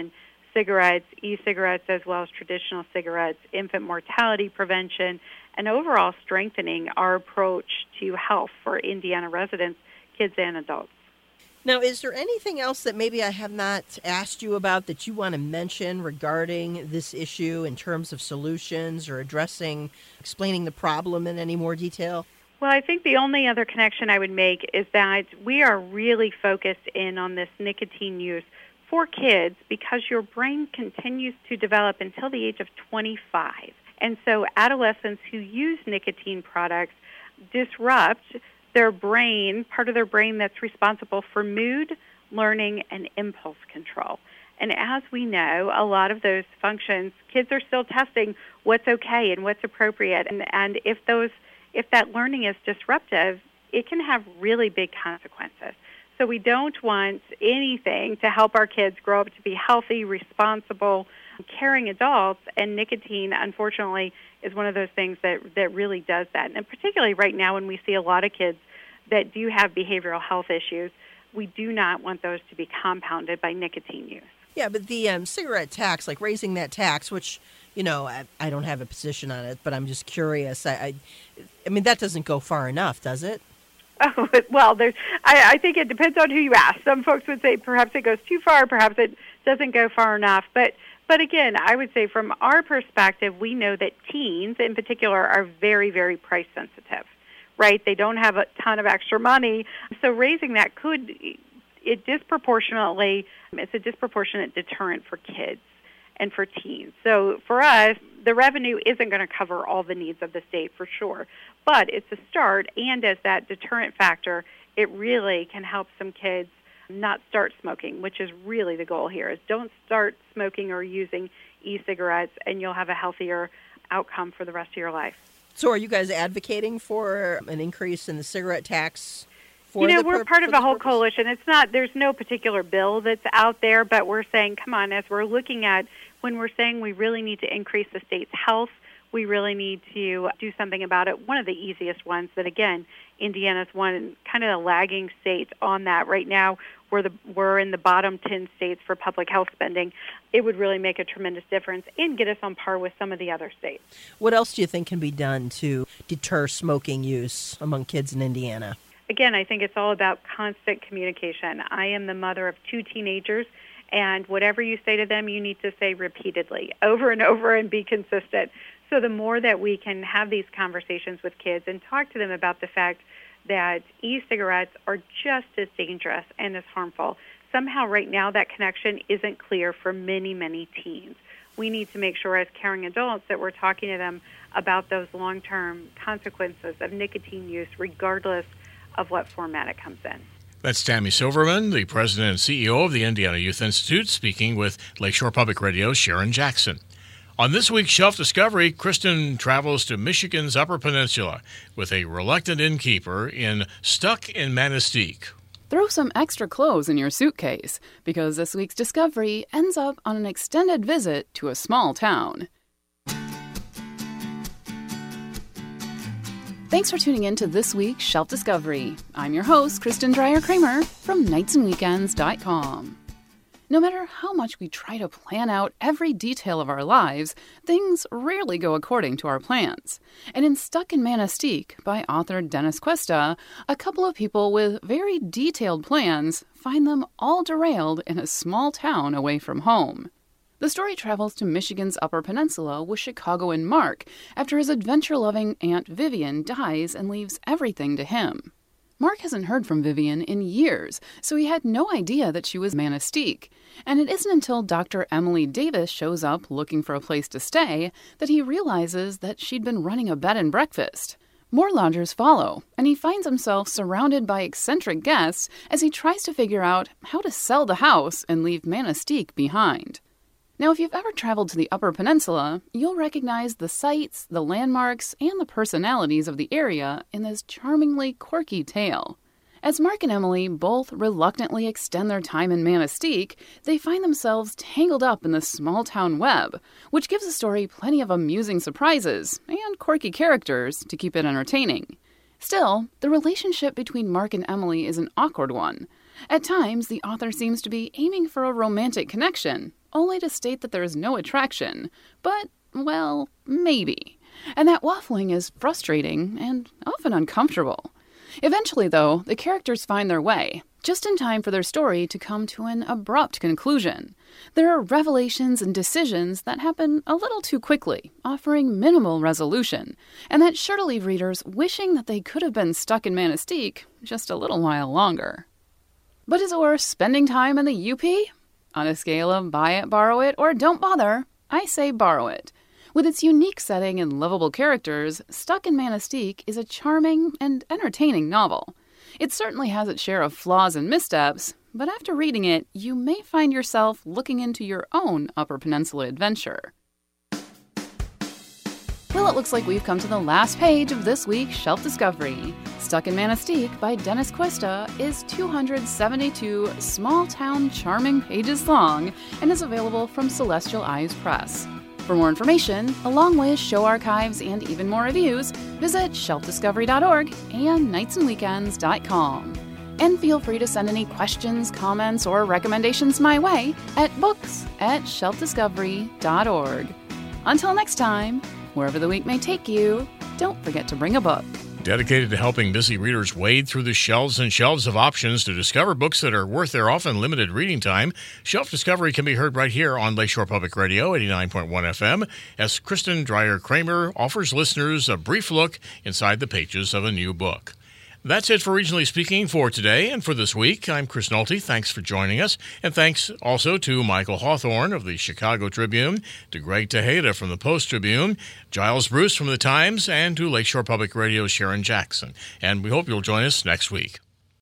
S9: cigarettes, e-cigarettes, as well as traditional cigarettes, infant mortality prevention, and overall strengthening our approach to health for Indiana residents, kids and adults.
S10: Now, is there anything else that maybe I have not asked you about that you want to mention regarding this issue in terms of solutions or addressing, explaining the problem in any more detail?
S9: Well, I think the only other connection I would make is that we are really focused in on this nicotine use for kids because your brain continues to develop until the age of twenty-five. And so adolescents who use nicotine products disrupt their brain, part of their brain that's responsible for mood, learning, and impulse control. And as we know, a lot of those functions, kids are still testing what's okay and what's appropriate. And, and if those, if that learning is disruptive, it can have really big consequences. So we don't want anything to help our kids grow up to be healthy, responsible, caring adults, and nicotine, unfortunately, is one of those things that, that really does that. And particularly right now when we see a lot of kids that do have behavioral health issues, we do not want those to be compounded by nicotine use.
S10: Yeah, but the um, cigarette tax, like raising that tax, which, you know, I, I don't have a position on it, but I'm just curious. I, I, I mean, that doesn't go far enough, does it?
S9: Oh, well, there's, I, I think it depends on who you ask. Some folks would say perhaps it goes too far, perhaps it doesn't go far enough. But But again, I would say from our perspective, we know that teens in particular are very, very price sensitive, right? They don't have a ton of extra money. So raising that could, it disproportionately, it's a disproportionate deterrent for kids and for teens. So for us, the revenue isn't going to cover all the needs of the state for sure, but it's a start. And as that deterrent factor, it really can help some kids not start smoking, which is really the goal here, is don't start smoking or using e-cigarettes, and you'll have a healthier outcome for the rest of your life.
S10: So are you guys advocating for an increase in the cigarette tax? For
S9: you know,
S10: the
S9: we're
S10: pur-
S9: part of a whole
S10: purpose?
S9: coalition. It's not, there's no particular bill that's out there, but we're saying, come on, as we're looking at, when we're saying we really need to increase the state's health, we really need to do something about it. One of the easiest ones that, again, Indiana's one kind of a lagging state on that right now. We're, the, we're in the bottom ten states for public health spending. It would really make a tremendous difference and get us on par with some of the other states.
S10: What else do you think can be done to deter smoking use among kids in Indiana?
S9: Again, I think it's all about constant communication. I am the mother of two teenagers, and whatever you say to them, you need to say repeatedly, over and over, and be consistent. So the more that we can have these conversations with kids and talk to them about the fact that e-cigarettes are just as dangerous and as harmful, somehow right now that connection isn't clear for many, many teens. We need to make sure as caring adults that we're talking to them about those long-term consequences of nicotine use, regardless of what format it comes in.
S1: That's Tammy Silverman, the president and C E O of the Indiana Youth Institute, speaking with Lakeshore Public Radio's Sharon Jackson. On this week's Shelf Discovery, Kristen travels to Michigan's Upper Peninsula with a reluctant innkeeper in Stuck in Manistee.
S11: Throw some extra clothes in your suitcase, because this week's discovery ends up on an extended visit to a small town. Thanks for tuning in to this week's Shelf Discovery. I'm your host, Kristen Dreyer-Kramer from nights and weekends dot com. No matter how much we try to plan out every detail of our lives, things rarely go according to our plans. And in Stuck in Manistee by author Dennis Cuesta, a couple of people with very detailed plans find them all derailed in a small town away from home. The story travels to Michigan's Upper Peninsula with Chicagoan Mark after his adventure-loving Aunt Vivian dies and leaves everything to him. Mark hasn't heard from Vivian in years, so he had no idea that she was Manistee. And it isn't until Doctor Emily Davis shows up looking for a place to stay that he realizes that she'd been running a bed and breakfast. More lodgers follow, and he finds himself surrounded by eccentric guests as he tries to figure out how to sell the house and leave Manistee behind. Now, if you've ever traveled to the Upper Peninsula, you'll recognize the sights, the landmarks, and the personalities of the area in this charmingly quirky tale. As Mark and Emily both reluctantly extend their time in Manistee, they find themselves tangled up in the small-town web, which gives the story plenty of amusing surprises and quirky characters to keep it entertaining. Still, the relationship between Mark and Emily is an awkward one. At times, the author seems to be aiming for a romantic connection, only to state that there is no attraction. But, well, maybe. And that waffling is frustrating and often uncomfortable. Eventually, though, the characters find their way, just in time for their story to come to an abrupt conclusion. There are revelations and decisions that happen a little too quickly, offering minimal resolution, and that's sure to leave readers wishing that they could have been stuck in Manistee just a little while longer. But is it worth spending time in the U P? On a scale of buy it, borrow it, or don't bother, I say borrow it. With its unique setting and lovable characters, Stuck in Manistee is a charming and entertaining novel. It certainly has its share of flaws and missteps, but after reading it, you may find yourself looking into your own Upper Peninsula adventure. Well, it looks like we've come to the last page of this week's Shelf Discovery. Stuck in Manistee by Dennis Cuesta is two hundred seventy-two small-town charming pages long and is available from Celestial Eyes Press. For more information, along with show archives and even more reviews, visit shelf discovery dot org and nights and weekends dot com. And feel free to send any questions, comments, or recommendations my way at books at shelf discovery dot org. Until next time, wherever the week may take you, don't forget to bring a book.
S1: Dedicated to helping busy readers wade through the shelves and shelves of options to discover books that are worth their often limited reading time, Shelf Discovery can be heard right here on Lakeshore Public Radio, eighty-nine point one F M, as Kristen Dreyer-Kramer offers listeners a brief look inside the pages of a new book. That's it for Regionally Speaking for today and for this week. I'm Chris Nolte. Thanks for joining us. And thanks also to Michael Hawthorne of the Chicago Tribune, to Greg Tejeda from the Post-Tribune, Giles Bruce from the Times, and to Lakeshore Public Radio's Sharon Jackson. And we hope you'll join us next week.